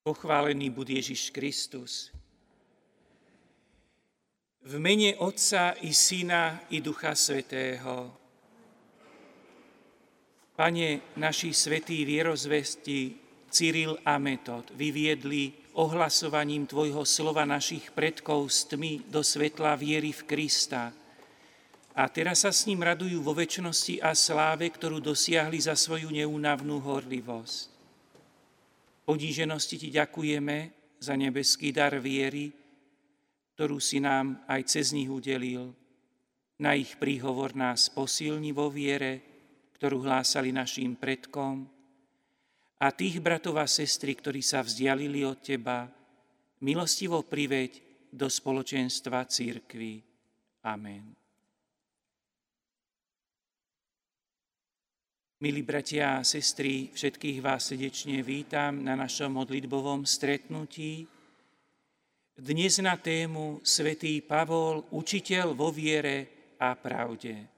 Pochválený buď Ježiš Kristus. V mene Otca i Syna i Ducha Svätého. Pane, naši svätí vierozvesti Cyril a Metod vyviedli ohlasovaním Tvojho slova našich predkov z tmy do svetla viery v Krista. A teraz sa s ním radujú vo večnosti a sláve, ktorú dosiahli za svoju neúnavnú horlivosť. Poníženosti Ti ďakujeme za nebeský dar viery, ktorú si nám aj cez nich udelil. Na ich príhovor nás posilni vo viere, ktorú hlásali našim predkom. A tých bratov a sestry, ktorí sa vzdialili od Teba, milostivo priveď do spoločenstva cirkvi. Amen. Milí bratia a sestry, všetkých vás srdečne vítam na našom modlitbovom stretnutí. Dnes na tému Svätý Pavol, učiteľ vo viere a pravde.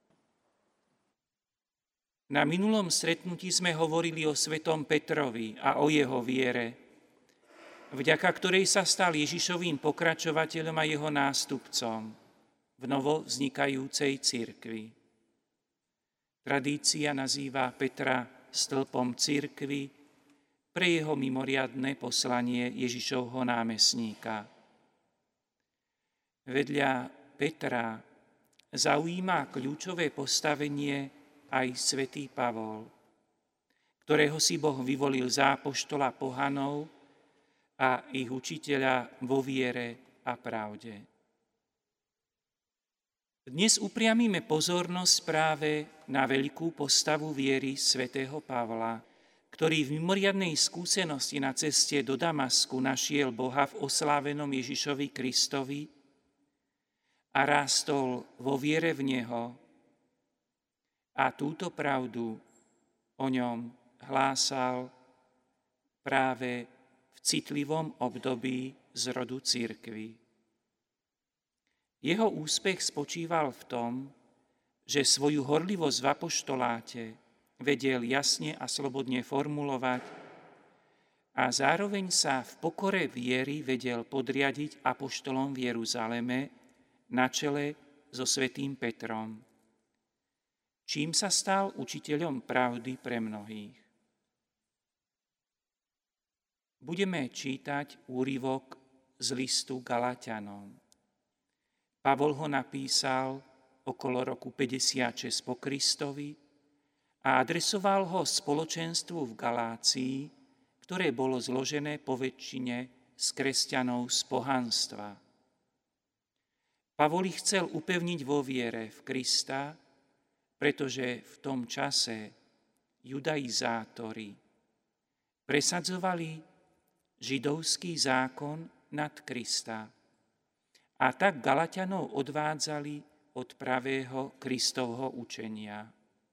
Na minulom stretnutí sme hovorili o svätom Petrovi a o jeho viere, vďaka ktorej sa stal Ježišovým pokračovateľom a jeho nástupcom v novo vznikajúcej cirkvi. Tradícia nazýva Petra stĺpom cirkvi pre jeho mimoriadne poslanie Ježišovho námestníka. Vedľa Petra zaujíma kľúčové postavenie aj svätý Pavol, ktorého si Boh vyvolil za apoštola pohanov a ich učiteľa vo viere a pravde. Dnes upriamíme pozornosť práve na veľkú postavu viery svätého Pavla, ktorý v mimoriadnej skúsenosti na ceste do Damasku našiel Boha v oslávenom Ježišovi Kristovi a rástol vo viere v Neho a túto pravdu o ňom hlásal práve v citlivom období zrodu cirkvi. Jeho úspech spočíval v tom, že svoju horlivosť v apoštoláte vedel jasne a slobodne formulovať a zároveň sa v pokore viery vedel podriadiť apoštolom v Jeruzaleme na čele so svätým Petrom, čím sa stal učiteľom pravdy pre mnohých. Budeme čítať úryvok z listu Galaťanom. Pavol ho napísal okolo roku 56 po Kristovi a adresoval ho spoločenstvu v Galácii, ktoré bolo zložené poväčšine z kresťanov z pohanstva. Pavol ich chcel upevniť vo viere v Krista, pretože v tom čase judaizátori presadzovali židovský zákon nad Krista a tak Galaťanov odvádzali od pravého Kristovho učenia.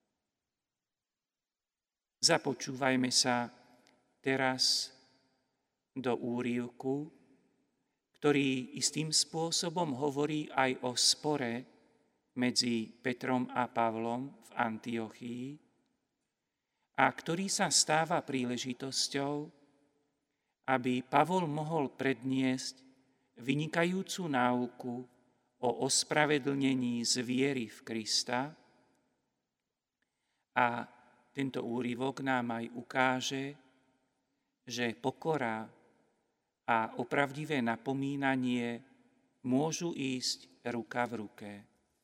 Započúvajme sa teraz do úryvku, ktorý istým spôsobom hovorí aj o spore medzi Petrom a Pavlom v Antiochii a ktorý sa stáva príležitosťou, aby Pavol mohol predniesť vynikajúcu náuku o ospravedlnení z viery v Krista a tento úryvok nám aj ukáže, že pokora a opravdivé napomínanie môžu ísť ruka v ruke.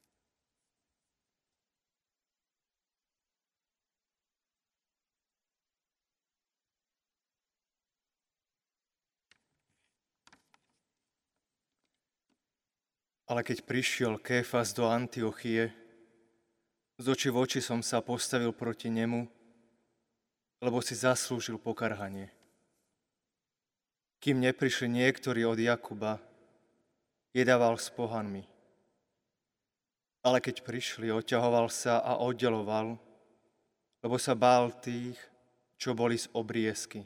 Ale keď prišiel Kéfas do Antiochie, z očí v oči som sa postavil proti nemu, lebo si zaslúžil pokarhanie. Kým neprišli niektorí od Jakuba, jedával s pohanmi. Ale keď prišli, odťahoval sa a oddeloval, lebo sa bál tých, čo boli z obriezky.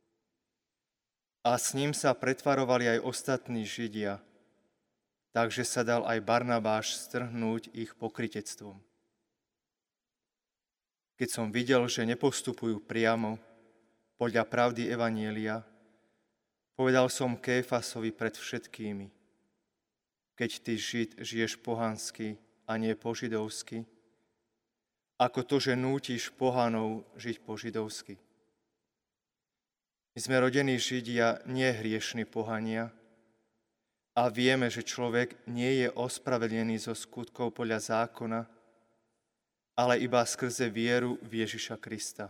A s ním sa pretvarovali aj ostatní Židia, takže sa dal aj Barnabáš strhnúť ich pokrytectvom. Keď som videl, že nepostupujú priamo podľa pravdy evanjelia, Povedal som Kéfasovi pred všetkými, keď ty Žid žiješ pohansky a nie po židovsky, ako to, že nútiš pohanov žiť po židovsky. My sme rodení Židia, nie hriešni pohania, a vieme, že človek nie je ospravedlený zo skutkov podľa zákona, ale iba skrze vieru v Ježiša Krista.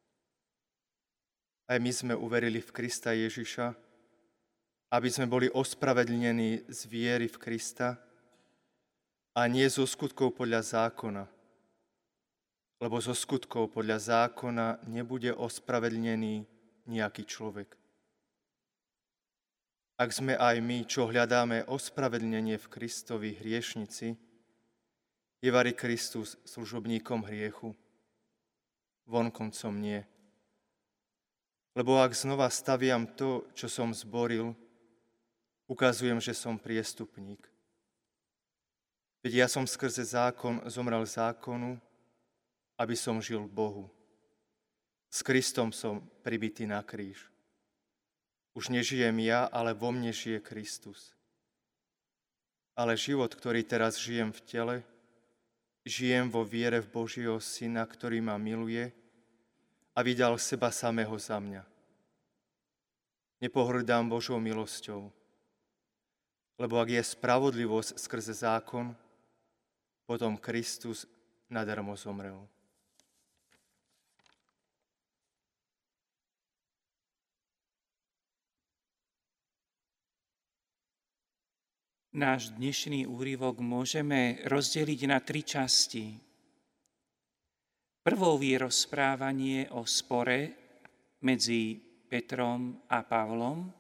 Aj my sme uverili v Krista Ježiša, aby sme boli ospravedlnení z viery v Krista a nie zo skutkov podľa zákona, lebo zo skutkov podľa zákona nebude ospravedlnený nejaký človek. Ak sme aj my, čo hľadáme ospravedlnenie v Kristovi, hriešnici, je vari Kristus služobníkom hriechu, vonkoncom nie. Lebo ak znova staviam to, čo som zboril, ukazujem, že som priestupník. Veď ja som skrze zákon zomrel zákonu, aby som žil Bohu. S Kristom som pribitý na kríž. Už nežijem ja, ale vo mne žije Kristus. Ale život, ktorý teraz žijem v tele, žijem vo viere v Božieho Syna, ktorý ma miluje a vydal seba samého za mňa. Nepohrdám Božou milosťou, lebo ak je spravodlivosť skrze zákon, potom Kristus nadarmo zomrel. Náš dnešný úryvok môžeme rozdeliť na 3 časti. Prvou je rozprávanie o spore medzi Petrom a Pavlom.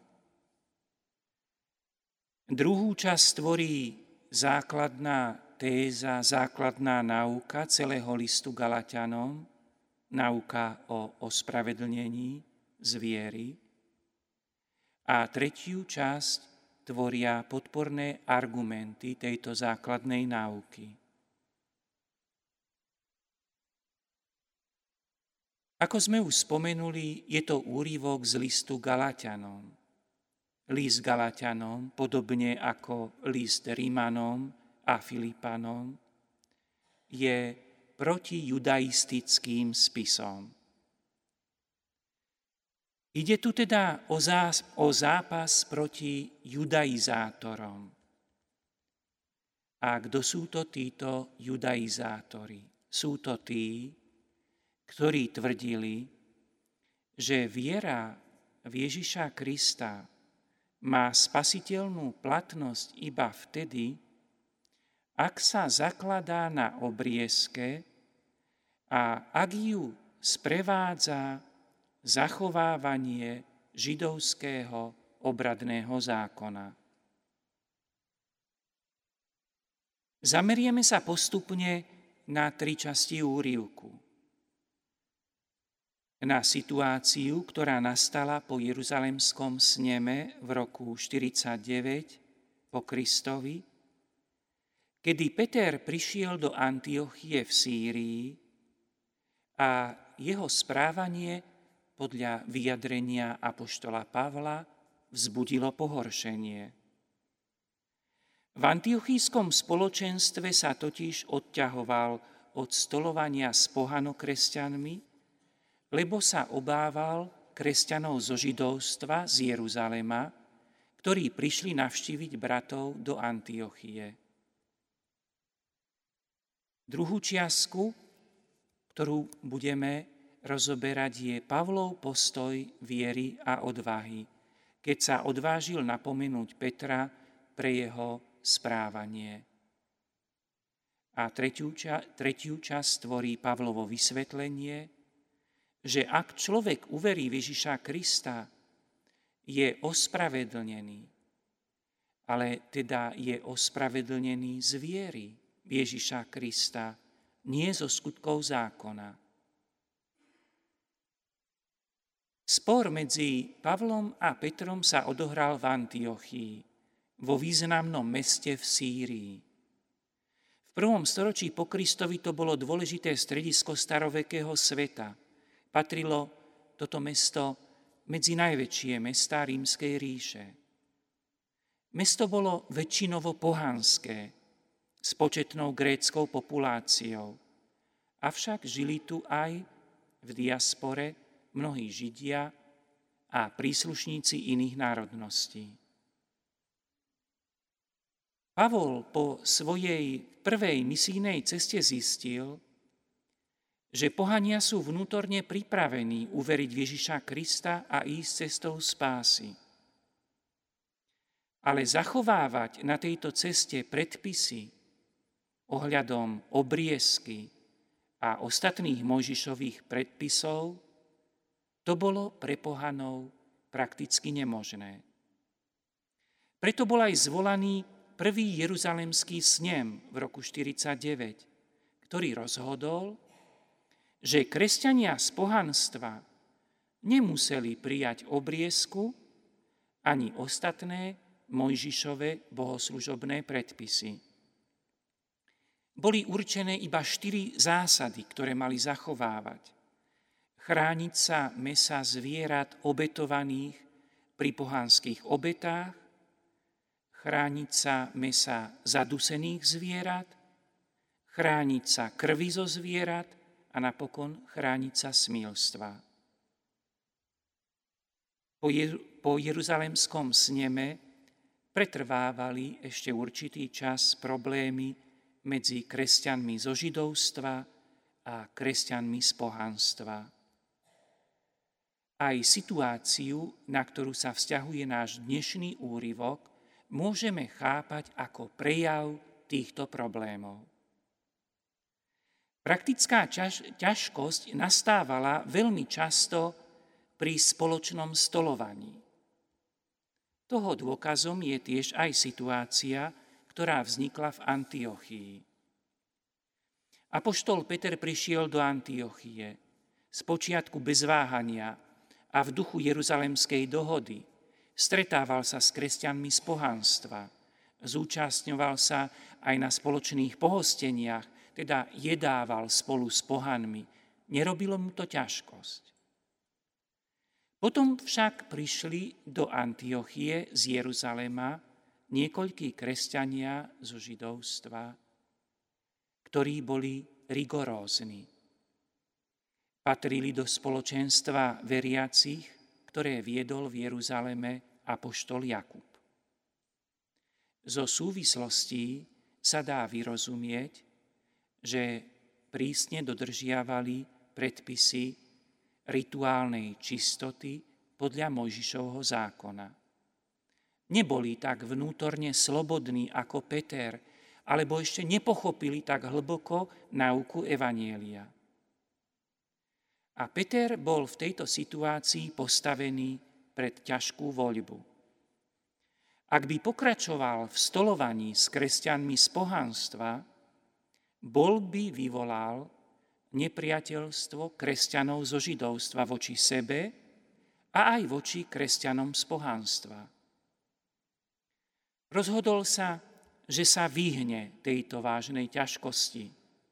Druhú časť tvorí základná téza, základná náuka celého listu Galatianom, náuka o ospravedlnení z viery. A tretiu časť tvoria podporné argumenty tejto základnej náuky. Ako sme už spomenuli, je to úryvok z listu Galatianom. List Galatianom, podobne ako list Rímanom a Filipanom, je protijudaistickým spisom. Ide tu teda o zápas proti judaizátorom. A kto sú to títo judaizátori? Sú to tí, ktorí tvrdili, že viera v Ježiša Krista má spasiteľnú platnosť iba vtedy, ak sa zakladá na obriezke a ak ju sprevádza zachovávanie židovského obradného zákona. Zamerieme sa postupne na 3 časti úryvku. Na situáciu, ktorá nastala po Jeruzalemskom sneme v roku 49 po Kristovi, kedy Peter prišiel do Antiochie v Sýrii a jeho správanie podľa vyjadrenia apoštola Pavla vzbudilo pohoršenie. V antiochískom spoločenstve sa totiž odťahoval od stolovania s pohanokresťanmi, lebo sa obával kresťanov zo židovstva z Jeruzalema, ktorí prišli navštíviť bratov do Antiochie. Druhú čiastku, ktorú budeme rozoberať, je Pavlov postoj viery a odvahy, keď sa odvážil napomenúť Petra pre jeho správanie. A tretiu časť tvorí Pavlovo vysvetlenie, že ak človek uverí v Ježiša Krista, je ospravedlnený, ale teda je ospravedlnený z viery v Ježiša Krista, nie zo skutkov zákona. Spor medzi Pavlom a Petrom sa odohral v Antiochii, vo významnom meste v Sýrii. V 1. storočí po Kristovi to bolo dôležité stredisko starovekého sveta. Patrilo toto mesto medzi najväčšie mestá Rímskej ríše. Mesto bolo väčšinovo pohanské, s početnou gréckou populáciou, avšak žili tu aj v diaspore mnohí Židia a príslušníci iných národností. Pavol po svojej prvej misijnej ceste zistil, že pohania sú vnútorne pripravení uveriť Ježiša Krista a ísť cestou spásy. Ale zachovávať na tejto ceste predpisy ohľadom obriezky a ostatných Mojžišových predpisov, to bolo pre pohanov prakticky nemožné. Preto bol aj zvolaný prvý Jeruzalemský snem v roku 49, ktorý rozhodol, že kresťania z pohanstva nemuseli prijať obriezku ani ostatné Mojžišove bohoslužobné predpisy. Boli určené iba 4 zásady, ktoré mali zachovávať. Chrániť sa mäsa zvierat obetovaných pri pohanských obetách, chrániť sa mäsa zadusených zvierat, chrániť sa krvi zo zvierat a napokon chrániť sa smilstva. Po Jeruzalemskom sneme pretrvávali ešte určitý čas problémy medzi kresťanmi zo židovstva a kresťanmi z pohanstva. Aj situáciu, na ktorú sa vzťahuje náš dnešný úryvok, môžeme chápať ako prejav týchto problémov. Praktická ťažkosť nastávala veľmi často pri spoločnom stolovaní. Toho dôkazom je tiež aj situácia, ktorá vznikla v Antiochii. Apoštol Peter prišiel do Antiochie, spočiatku bez váhania a v duchu Jeruzalemskej dohody. Stretával sa s kresťanmi z pohanstva, zúčastňoval sa aj na spoločných pohosteniach, teda jedával spolu s pohanmi. Nerobilo mu to ťažkosť. Potom však prišli do Antiochie z Jeruzalema niekoľkí kresťania zo židovstva, ktorí boli rigorózni. Patrili do spoločenstva veriacich, ktoré viedol v Jeruzaleme apoštol Jakub. Zo súvislostí sa dá vyrozumieť, že prísne dodržiavali predpisy rituálnej čistoty podľa Mojžišovho zákona. Neboli tak vnútorne slobodní ako Peter, alebo ešte nepochopili tak hlboko náuku evanjelia. A Peter bol v tejto situácii postavený pred ťažkú voľbu. Ak by pokračoval v stolovaní s kresťanmi z pohanstva, bol by vyvolal nepriateľstvo kresťanov zo židovstva voči sebe a aj voči kresťanom z pohanstva. Rozhodol sa, že sa vyhne tejto vážnej ťažkosti.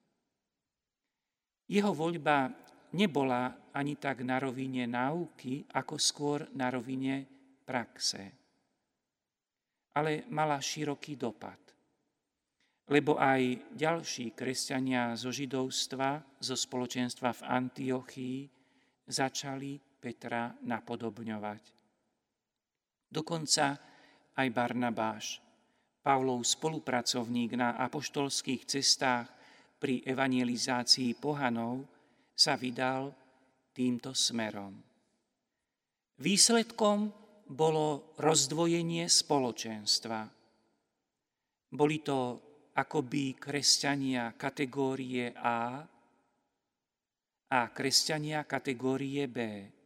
Jeho voľba nebola ani tak na rovine náuky, ako skôr na rovine praxe. Ale mala široký dopad. Lebo aj ďalší kresťania zo židovstva, zo spoločenstva v Antiochii začali Petra napodobňovať. Dokonca aj Barnabáš, Pavlov spolupracovník na apoštolských cestách pri evangelizácii pohanov, sa vydal týmto smerom. Výsledkom bolo rozdvojenie spoločenstva. Boli to akoby kresťania kategórie A a kresťania kategórie B.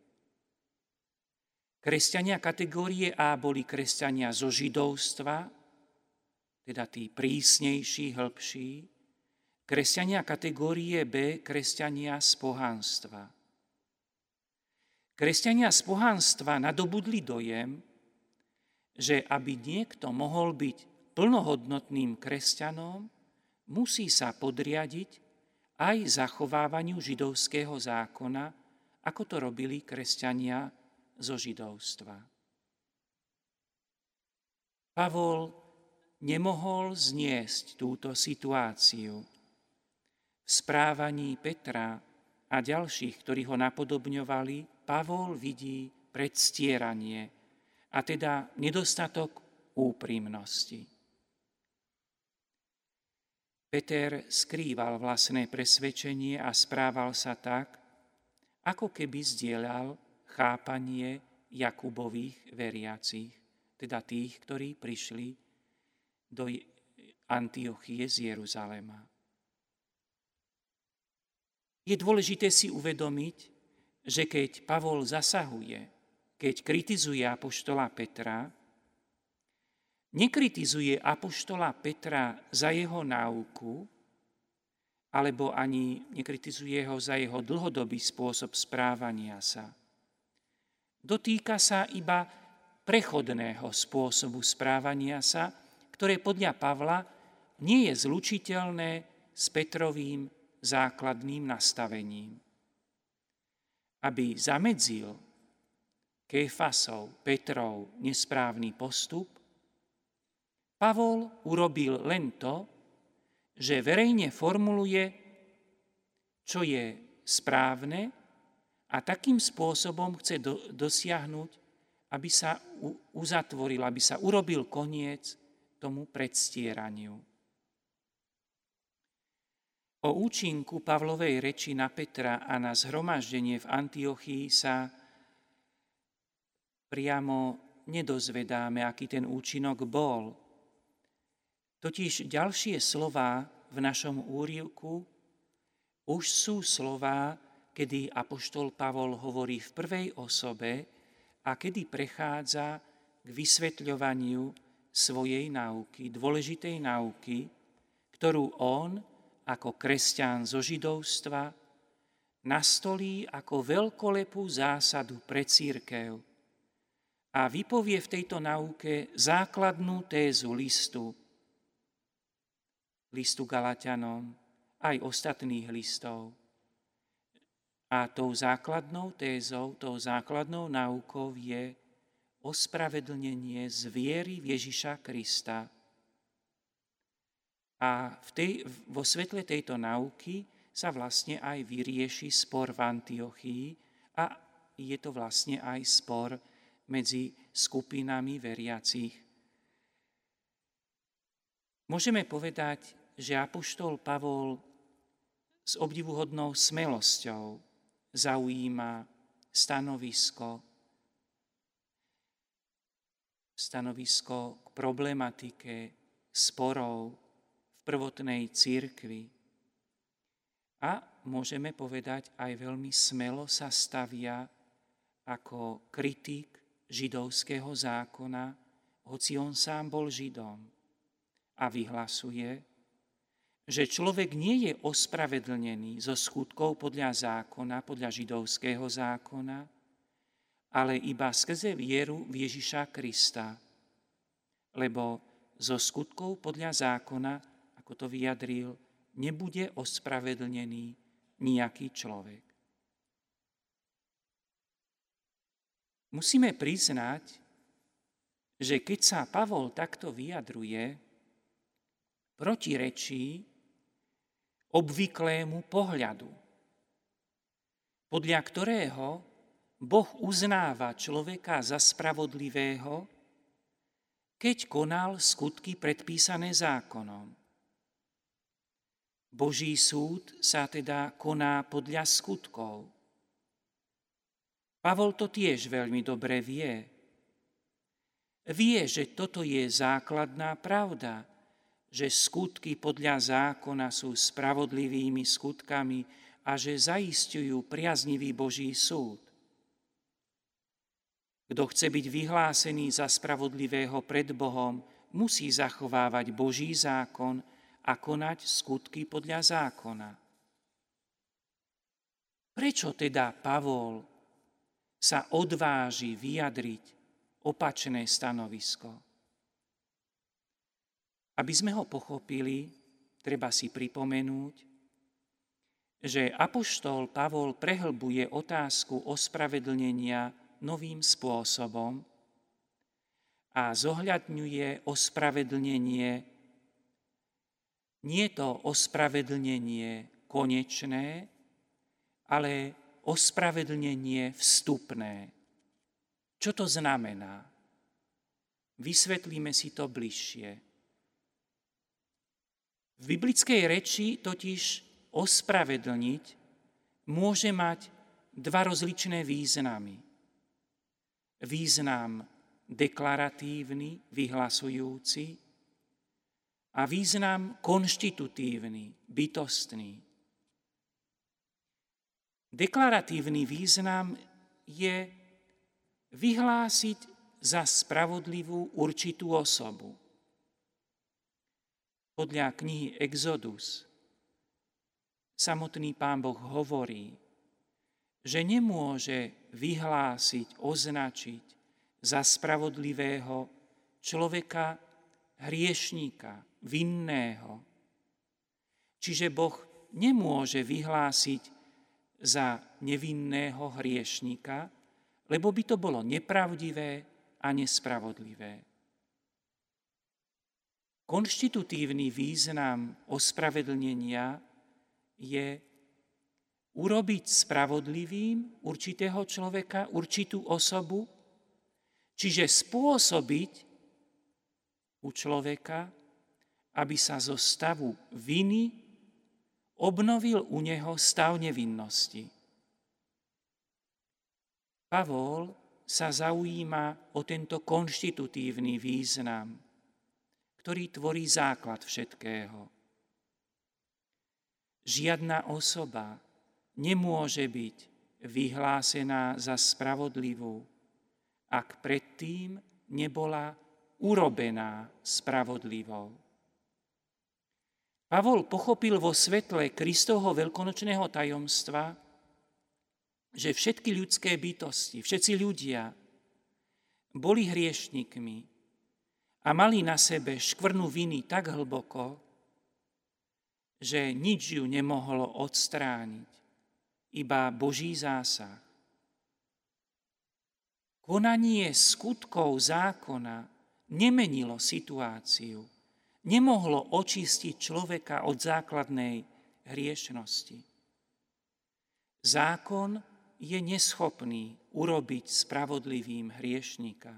Kresťania kategórie A boli kresťania zo židovstva, teda tí prísnejší, hĺbší, kresťania kategórie B, kresťania z pohanstva. Kresťania z pohanstva nadobudli dojem, že aby niekto mohol byť plnohodnotným kresťanom, musí sa podriadiť aj zachovávaniu židovského zákona, ako to robili kresťania zo židovstva. Pavol nemohol zniesť túto situáciu. V správaní Petra a ďalších, ktorí ho napodobňovali, Pavol vidí predstieranie, a teda nedostatok úprimnosti. Peter skrýval vlastné presvedčenie a správal sa tak, ako keby zdieľal chápanie Jakubových veriacich, teda tých, ktorí prišli do Antiochie z Jeruzalema. Je dôležité si uvedomiť, že keď Pavol zasahuje, keď kritizuje apoštola Petra, nekritizuje apoštola Petra za jeho náuku, alebo ani nekritizuje ho za jeho dlhodobý spôsob správania sa. Dotýka sa iba prechodného spôsobu správania sa, ktoré podľa Pavla nie je zlučiteľné s Petrovým základným nastavením. Aby zamedzil Kéfasov, Petrov nesprávny postup, Pavol urobil len to, že verejne formuluje, čo je správne, a takým spôsobom chce dosiahnuť, aby sa uzatvoril, aby sa urobil koniec tomu predstieraniu. O účinku Pavlovej reči na Petra a na zhromaždenie v Antiochii sa priamo nedozvedáme, aký ten účinok bol. Totiž ďalšie slová v našom úryvku už sú slová, kedy apoštol Pavol hovorí v prvej osobe a kedy prechádza k vysvetľovaniu svojej náuky, dôležitej náuky, ktorú on ako kresťan zo židovstva nastolí ako veľkolepú zásadu pre cirkev a vypovie v tejto náuke základnú tézu listu Galatianom, aj ostatných listov. A tou základnou tézou, tou základnou náukou je ospravedlnenie z viery v Ježiša Krista. A vo svetle tejto náuky sa vlastne aj vyrieši spor v Antiochii a je to vlastne aj spor medzi skupinami veriacich. Môžeme povedať, že apoštol Pavol s obdivuhodnou smelosťou zaujíma stanovisko k problematike sporov v prvotnej cirkvi. A môžeme povedať, aj veľmi smelo sa stavia ako kritik židovského zákona, hoci on sám bol Židom, a vyhlasuje, že človek nie je ospravedlnený zo skutkov podľa zákona, podľa židovského zákona, ale iba skrze vieru v Ježiša Krista. Lebo zo skutkov podľa zákona, ako to vyjadril, nebude ospravedlnený nejaký človek. Musíme priznať, že keď sa Pavol takto vyjadruje, protirečí obvyklému pohľadu, podľa ktorého Boh uznáva človeka za spravodlivého, keď konal skutky predpísané zákonom. Boží súd sa teda koná podľa skutkov. Pavol to tiež veľmi dobre vie. Vie, že toto je základná pravda, že skutky podľa zákona sú spravodlivými skutkami a že zaisťujú priaznivý Boží súd. Kto chce byť vyhlásený za spravodlivého pred Bohom, musí zachovávať Boží zákon a konať skutky podľa zákona. Prečo teda Pavol sa odváži vyjadriť opačné stanovisko? Aby sme ho pochopili, treba si pripomenúť, že apoštol Pavol prehlbuje otázku ospravedlnenia novým spôsobom a zohľadňuje ospravedlnenie. Nie je to ospravedlnenie konečné, ale ospravedlnenie vstupné. Čo to znamená? Vysvetlíme si to bližšie. V biblickej reči totiž ospravedlniť môže mať dva rozličné významy. Význam deklaratívny, vyhlasujúci, a význam konštitutívny, bytostný. Deklaratívny význam je vyhlásiť za spravodlivú určitú osobu. Podľa knihy Exodus samotný Pán Boh hovorí, že nemôže vyhlásiť, označiť za spravodlivého človeka hriešníka, vinného. Čiže Boh nemôže vyhlásiť za nevinného hriešníka, lebo by to bolo nepravdivé a nespravodlivé. Konštitutívny význam ospravedlnenia je urobiť spravodlivým určitého človeka, určitú osobu, čiže spôsobiť u človeka, aby sa zo stavu viny obnovil u neho stav nevinnosti. Pavol sa zaujíma o tento konštitutívny význam, ktorý tvorí základ všetkého. Žiadna osoba nemôže byť vyhlásená za spravodlivú, ak predtým nebola urobená spravodlivou. Pavol pochopil vo svetle Kristovho veľkonočného tajomstva, že všetky ľudské bytosti, všetci ľudia boli hriešnikmi a mali na sebe škvrnu viny tak hlboko, že nič ju nemohlo odstrániť, iba Boží zásah. Konanie skutkov zákona nemenilo situáciu, nemohlo očistiť človeka od základnej hriešnosti. Zákon je neschopný urobiť spravodlivým hriešnika.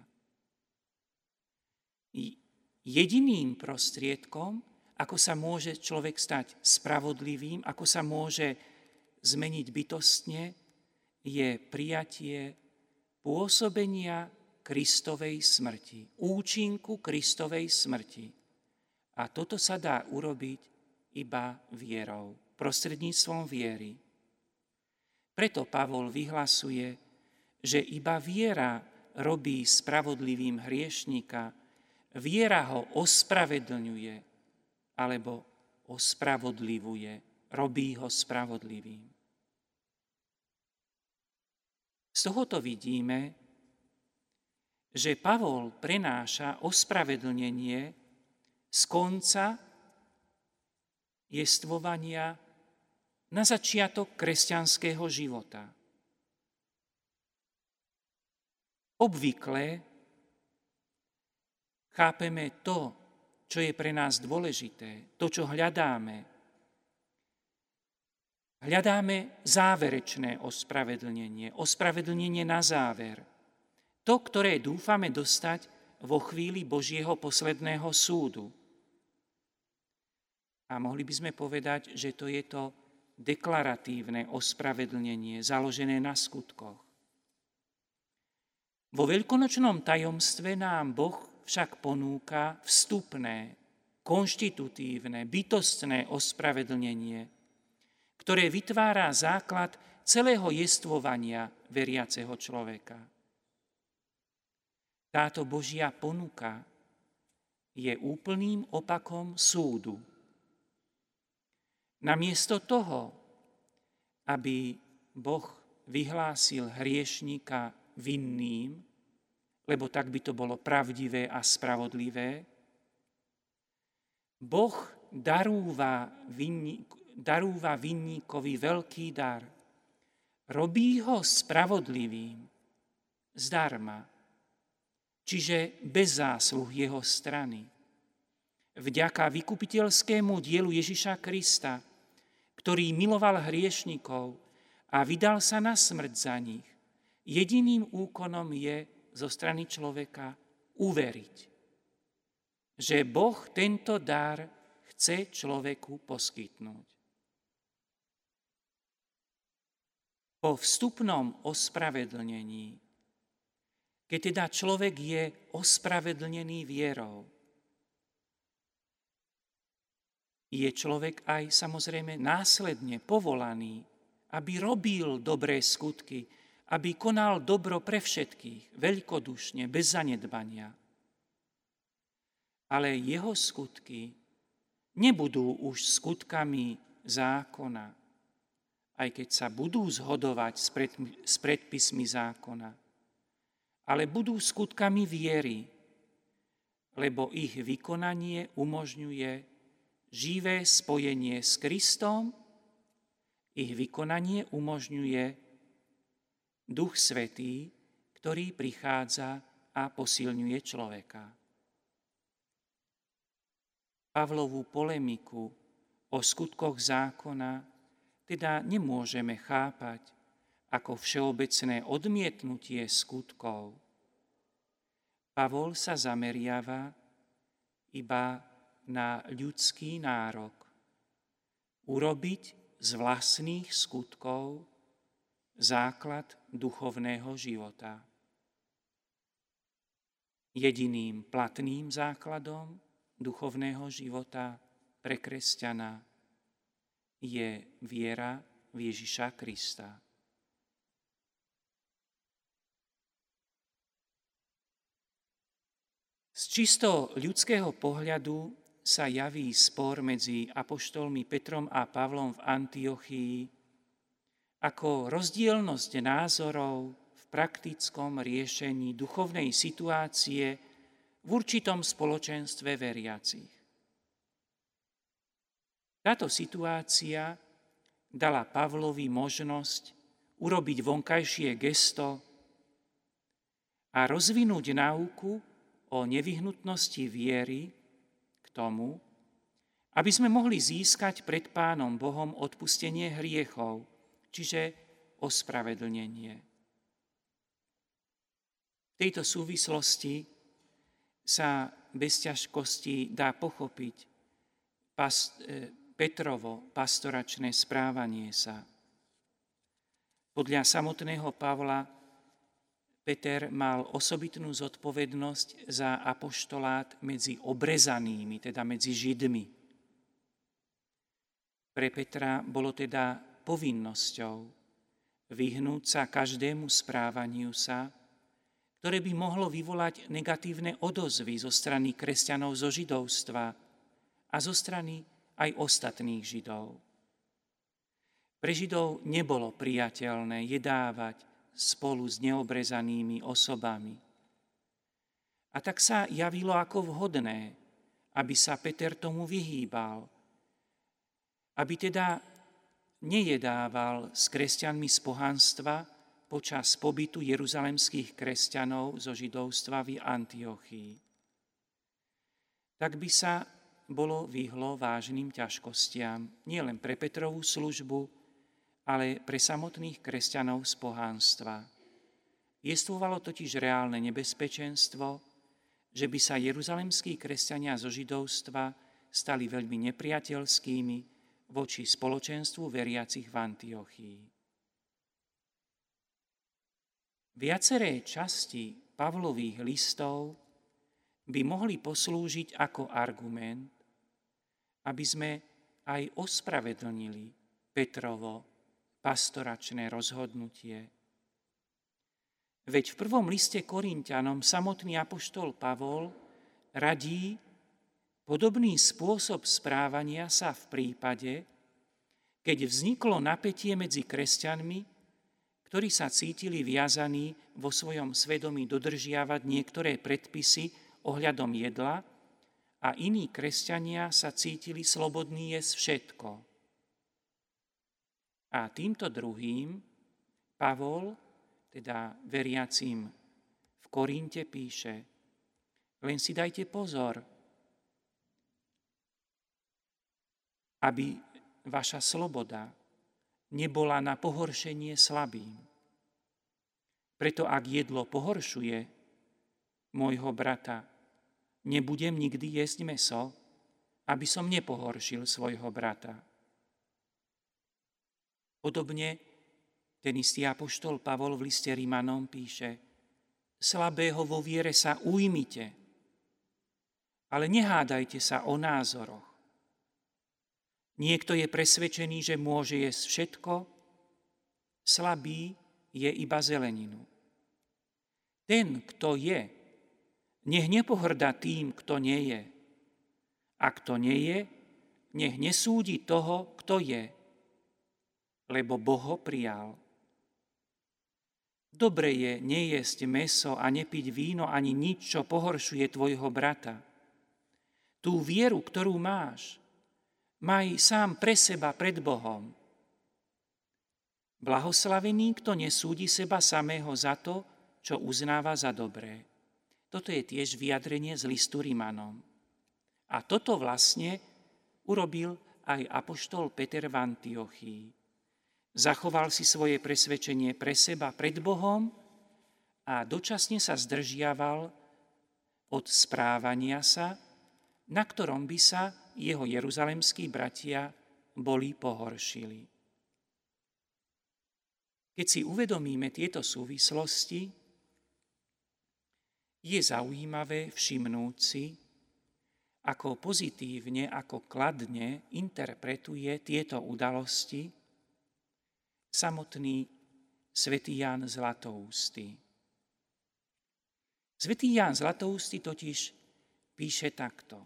Jediným prostriedkom, ako sa môže človek stať spravodlivým, ako sa môže zmeniť bytostne, je prijatie pôsobenia Kristovej smrti, účinku Kristovej smrti. A toto sa dá urobiť iba vierou, prostredníctvom viery. Preto Pavol vyhlasuje, že iba viera robí spravodlivým hriešnika, viera ho ospravedlňuje alebo ospravodlivuje, robí ho spravodlivým. Z tohoto vidíme, že Pavol prenáša ospravedlnenie z konca jestvovania na začiatok kresťanského života. Obvykle chápeme to, čo je pre nás dôležité, to, čo hľadáme. Hľadáme záverečné ospravedlnenie, ospravedlnenie na záver. To, ktoré dúfame dostať vo chvíli Božieho posledného súdu. A mohli by sme povedať, že to je to deklaratívne ospravedlnenie, založené na skutkoch. Vo veľkonočnom tajomstve nám Boh však ponúka vstupné, konštitutívne, bytostné ospravedlnenie, ktoré vytvára základ celého jestvovania veriaceho človeka. Táto Božia ponuka je úplným opakom súdu. Namiesto toho, aby Boh vyhlásil hriešnika vinným, lebo tak by to bolo pravdivé a spravodlivé, Boh darúva vinníkovi veľký dar. Robí ho spravodlivým zdarma, čiže bez zásluh jeho strany. Vďaka vykupiteľskému dielu Ježiša Krista, ktorý miloval hriešnikov a vydal sa na smrť za nich, jediným úkonom je zo strany človeka uveriť, že Boh tento dar chce človeku poskytnúť. Po vstupnom ospravedlnení, keď teda človek je ospravedlnený vierou, je človek aj samozrejme následne povolaný, aby robil dobré skutky, aby konal dobro pre všetkých, veľkodušne, bez zanedbania. Ale jeho skutky nebudú už skutkami zákona, aj keď sa budú zhodovať s predpismi zákona, ale budú skutkami viery, lebo ich vykonanie umožňuje živé spojenie s Kristom, ich vykonanie umožňuje Duch Svätý, ktorý prichádza a posilňuje človeka. Pavlovú polemiku o skutkoch zákona teda nemôžeme chápať ako všeobecné odmietnutie skutkov. Pavol sa zameriava iba na ľudský nárok. Urobiť z vlastných skutkov základ duchovného života. Jediným platným základom duchovného života pre kresťana je viera v Ježiša Krista. Z čisto ľudského pohľadu sa javí spor medzi apoštolmi Petrom a Pavlom v Antiochii ako rozdielnosť názorov v praktickom riešení duchovnej situácie v určitom spoločenstve veriacich. Táto situácia dala Pavlovi možnosť urobiť vonkajšie gesto a rozvinúť náuku o nevyhnutnosti viery k tomu, aby sme mohli získať pred Pánom Bohom odpustenie hriechov, čiže ospravedlnenie. V tejto súvislosti sa bez ťažkosti dá pochopiť Petrovo pastoračné správanie sa. Podľa samotného Pavla Peter mal osobitnú zodpovednosť za apoštolát medzi obrezanými, teda medzi Židmi. Pre Petra bolo teda povinnosťou vyhnúť sa každému správaniu sa, ktoré by mohlo vyvolať negatívne odozvy zo strany kresťanov zo židovstva a zo strany aj ostatných Židov. Pre Židov nebolo priateľné jedávať spolu s neobrezanými osobami. A tak sa javilo ako vhodné, aby sa Peter tomu vyhýbal, aby teda nejedával s kresťanmi z pohanstva počas pobytu jeruzalemských kresťanov zo židovstva v Antiochii. Tak by sa bolo vyhlo vážnym ťažkostiam, nielen pre Petrovú službu, ale pre samotných kresťanov z pohanstva. Jestvovalo totiž reálne nebezpečenstvo, že by sa jeruzalemskí kresťania zo židovstva stali veľmi nepriateľskými voči spoločenstvu veriacich v Antiochii. Viaceré časti Pavlových listov by mohli poslúžiť ako argument, aby sme aj ospravedlnili Petrovo pastoračné rozhodnutie. Veď v prvom liste Korinťanom samotný apoštol Pavol radí podobný spôsob správania sa v prípade, keď vzniklo napätie medzi kresťanmi, ktorí sa cítili viazaní vo svojom svedomí dodržiavať niektoré predpisy ohľadom jedla a iní kresťania sa cítili slobodní jesť všetko. A týmto druhým Pavol, teda veriacím Korinte píše: len si dajte pozor, aby vaša sloboda nebola na pohoršenie slabým. Preto ak jedlo pohoršuje môjho brata, nebudem nikdy jesť mäso, aby som nepohoršil svojho brata. Podobne ten istý apoštol Pavol v liste Rimanom píše: slabého vo viere sa ujmite, ale nehádajte sa o názoroch. Niekto je presvedčený, že môže jesť všetko, slabý je iba zeleninu. Ten, kto je, nech nepohrda tým, kto nie je. A kto nie je, nech nesúdi toho, kto je, lebo Boh ho prijal. Dobre je nejesť mäso a nepiť víno ani nič, čo pohoršuje tvojho brata. Tú vieru, ktorú máš, maj sám pre seba pred Bohom. Blahoslavený, kto nesúdi seba samého za to, čo uznáva za dobré. Toto je tiež vyjadrenie z listu Rimanom. A toto vlastne urobil aj apoštol Peter v Antiochii. Zachoval si svoje presvedčenie pre seba pred Bohom a dočasne sa zdržiaval od správania sa, na ktorom by sa jeho jeruzalemskí bratia boli pohoršili. Keď si uvedomíme tieto súvislosti, je zaujímavé všimnúť si, ako pozitívne, ako kladne interpretuje tieto udalosti samotný svätý Ján Zlatoústy. Svätý Ján Zlatoústy totiž píše takto: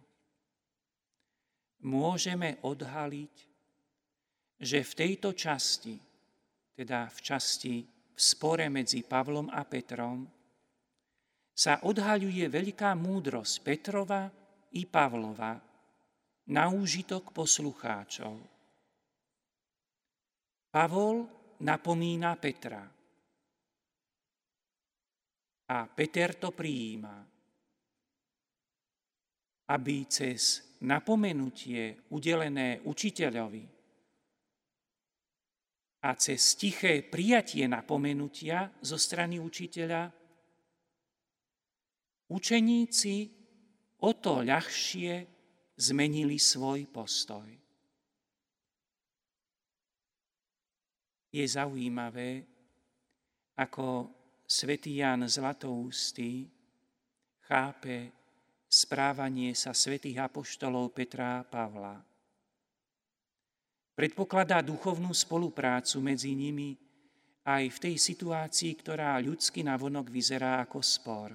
môžeme odhaliť, že v tejto časti, teda v časti v spore medzi Pavlom a Petrom, sa odhaľuje veľká múdrosť Petrova i Pavlova na úžitok poslucháčov. Pavol napomína Petra a Peter to prijíma, aby cez napomenutie udelené učiteľovi a cez tiché prijatie napomenutia zo strany učiteľa učeníci o to ľahšie zmenili svoj postoj. Je zaujímavé, ako svätý Ján Zlatoústy chápe správanie sa svätých apoštolov Petra a Pavla. Predpokladá duchovnú spoluprácu medzi nimi aj v tej situácii, ktorá ľudsky navonok vyzerá ako spor.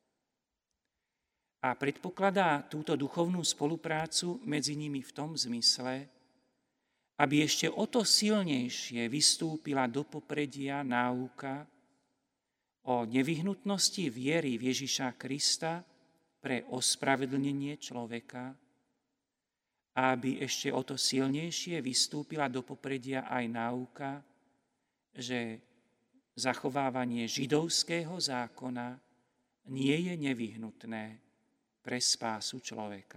A predpokladá túto duchovnú spoluprácu medzi nimi v tom zmysle, aby ešte o to silnejšie vystúpila do popredia náuka o nevyhnutnosti viery v Ježiša Krista pre ospravedlnenie človeka a aby ešte o to silnejšie vystúpila do popredia aj náuka, že zachovávanie židovského zákona nie je nevyhnutné pre spásu človeka.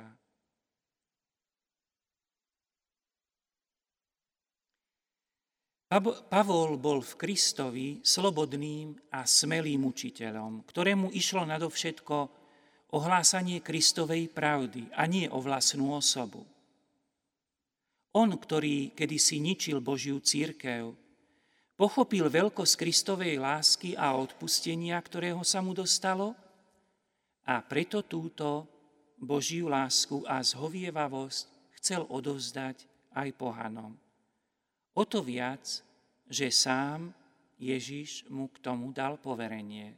Pavol bol v Kristovi slobodným a smelým učiteľom, ktorému išlo nadovšetko ohlásanie Kristovej pravdy a nie o vlastnú osobu. On, ktorý kedysi ničil Božiu cirkev, pochopil veľkosť Kristovej lásky a odpustenia, ktorého sa mu dostalo, a preto túto Božiu lásku a zhovievavosť chcel odovzdať aj pohanom. O to viac, že sám Ježiš mu k tomu dal poverenie.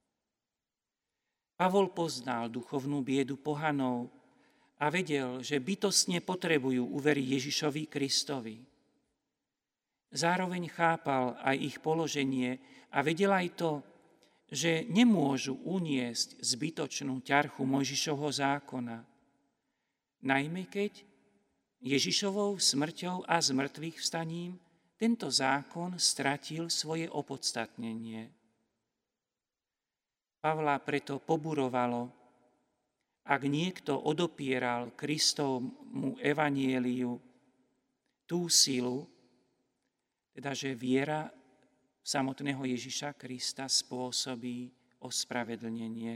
Pavol poznal duchovnú biedu pohanov a vedel, že bytostne potrebujú uveriť Ježišovi Kristovi. Zároveň chápal aj ich položenie a vedel aj to, že nemôžu uniesť zbytočnú ťarchu Mojžišovho zákona, najmä keď Ježišovou smrťou a zmrtvých vstaním tento zákon stratil svoje opodstatnenie. Pavla preto poburovalo, ak niekto odopieral Kristovmu evanjeliu tú silu, teda že viera samotného Ježiša Krista spôsobí ospravedlnenie.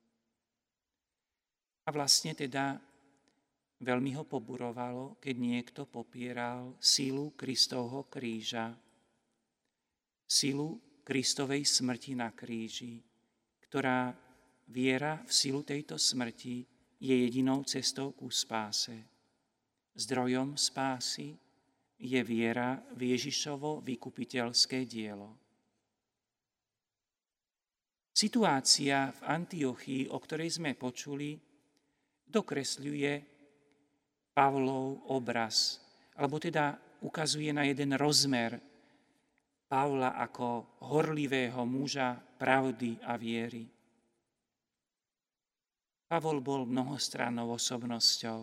A vlastne teda veľmi ho poburovalo, keď niekto popieral silu Kristovho kríža, silu Kristovej smrti na kríži, ktorá viera v silu tejto smrti je jedinou cestou ku spáse. Zdrojom spásy je viera v Ježišovo vykupiteľské dielo. Situácia v Antiochii, o ktorej sme počuli, dokresľuje Pavlov obraz, alebo teda ukazuje na jeden rozmer Pavla ako horlivého muža pravdy a viery. Pavol bol mnohostrannou osobnosťou.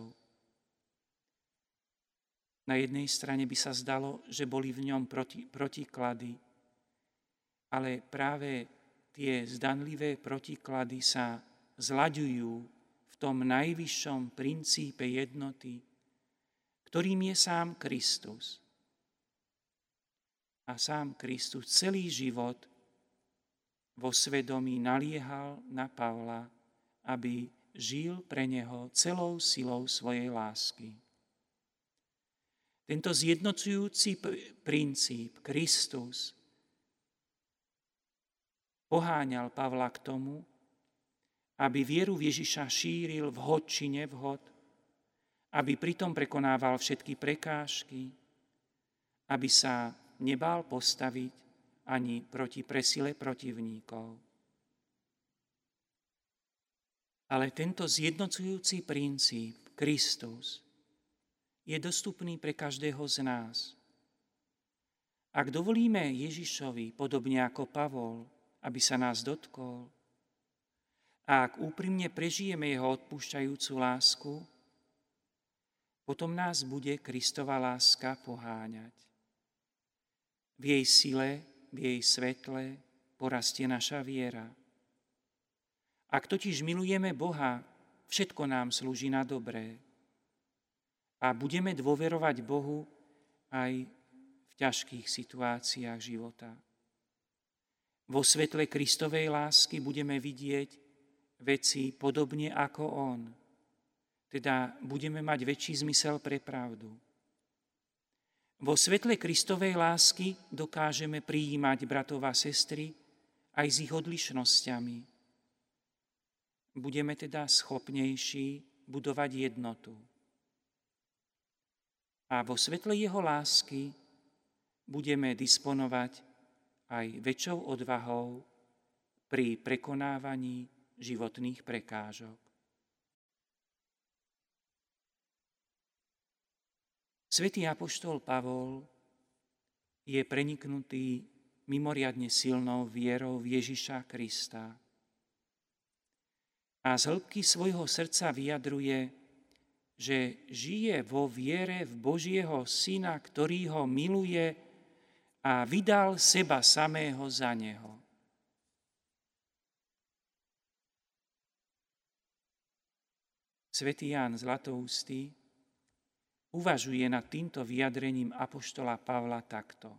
Na jednej strane by sa zdalo, že boli v ňom protiklady, ale práve tie zdanlivé protiklady sa zlaďujú v tom najvyššom princípe jednoty, ktorým je sám Kristus. A sám Kristus celý život vo svedomí naliehal na Pavla, aby žil pre neho celou silou svojej lásky. Tento zjednocujúci princíp Kristus poháňal Pavla k tomu, aby vieru v Ježiša šíril vhod či nevhod, aby pritom prekonával všetky prekážky, aby sa nebál postaviť ani proti presile protivníkov. Ale tento zjednocujúci princíp, Kristus, je dostupný pre každého z nás. Ak dovolíme Ježišovi, podobne ako Pavol, aby sa nás dotkol, a ak úprimne prežijeme jeho odpúšťajúcu lásku, potom nás bude Kristova láska poháňať. V jej sile, v jej svetle porastie naša viera. Ak totiž milujeme Boha, všetko nám slúži na dobré. A budeme dôverovať Bohu aj v ťažkých situáciách života. Vo svetle Kristovej lásky budeme vidieť veci podobne ako On. Teda budeme mať väčší zmysel pre pravdu. Vo svetle Kristovej lásky dokážeme prijímať bratov a sestry aj s ich odlišnosťami. Budeme teda schopnejší budovať jednotu. A vo svetle jeho lásky budeme disponovať aj väčšou odvahou pri prekonávaní životných prekážok. Svätý apoštol Pavol je preniknutý mimoriadne silnou vierou v Ježiša Krista. A z hĺbky svojho srdca vyjadruje, že žije vo viere v Božieho Syna, ktorý ho miluje a vydal seba samého za neho. Svätý Ján Zlatoústy uvažuje nad týmto vyjadrením apoštola Pavla takto.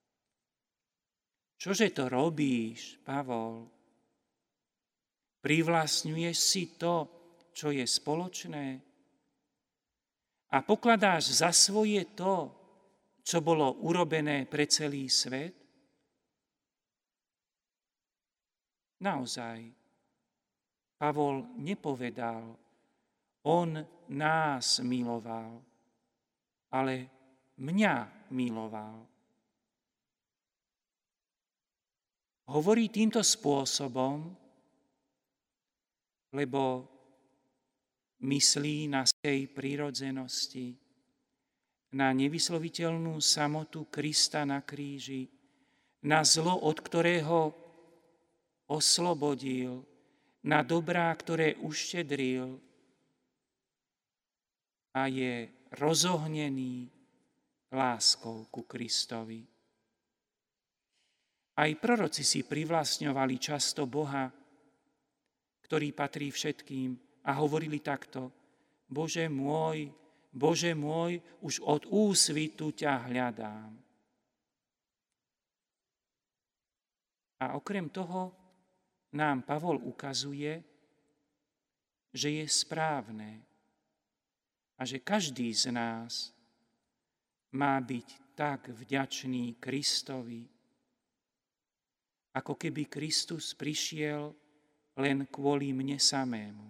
Čože to robíš, Pavol? Privlastňuješ si to, čo je spoločné? A pokladáš za svoje to, čo bolo urobené pre celý svet? Naozaj, Pavol nepovedal, on nás miloval, ale mňa miloval. Hovorí týmto spôsobom, lebo myslí na svojej prirodzenosti, na nevysloviteľnú samotu Krista na kríži, na zlo, od ktorého oslobodil, na dobrá, ktoré uštedril a je rozohnený láskou ku Kristovi. Aj proroci si privlastňovali často Boha, ktorý patrí všetkým, a hovorili takto: Bože môj, už od úsvitu ťa hľadám. A okrem toho nám Pavol ukazuje, že je správne a že každý z nás má byť tak vďačný Kristovi, ako keby Kristus prišiel len kvôli mne samému.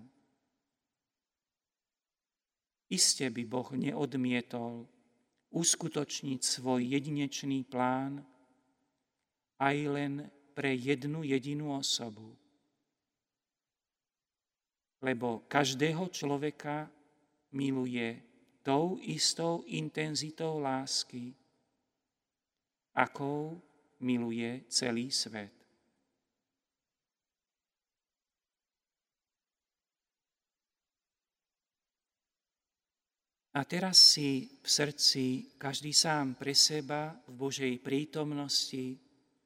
Iste by Boh neodmietol uskutočniť svoj jedinečný plán aj len pre jednu jedinú osobu. Lebo každého človeka miluje tou istou intenzitou lásky, akou miluje celý svet. A teraz si v srdci každý sám pre seba v Božej prítomnosti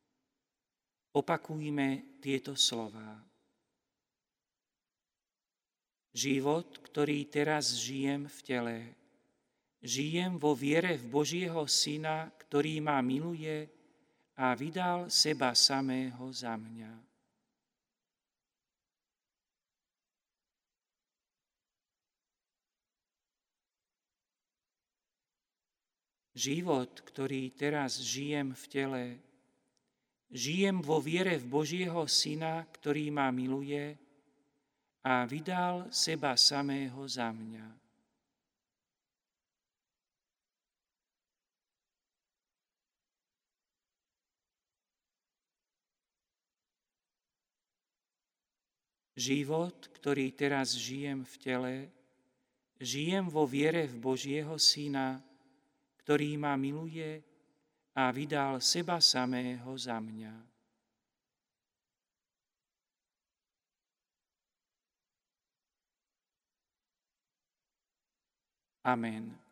opakujme tieto slová. Život, ktorý teraz žijem v tele, žijem vo viere v Božieho Syna, ktorý ma miluje a vydal seba samého za mňa. Život, ktorý teraz žijem v tele, žijem vo viere v Božieho Syna, ktorý ma miluje a vydal seba samého za mňa. Život, ktorý teraz žijem v tele, žijem vo viere v Božieho Syna, ktorý ma miluje a vydal seba samého za mňa. Amen.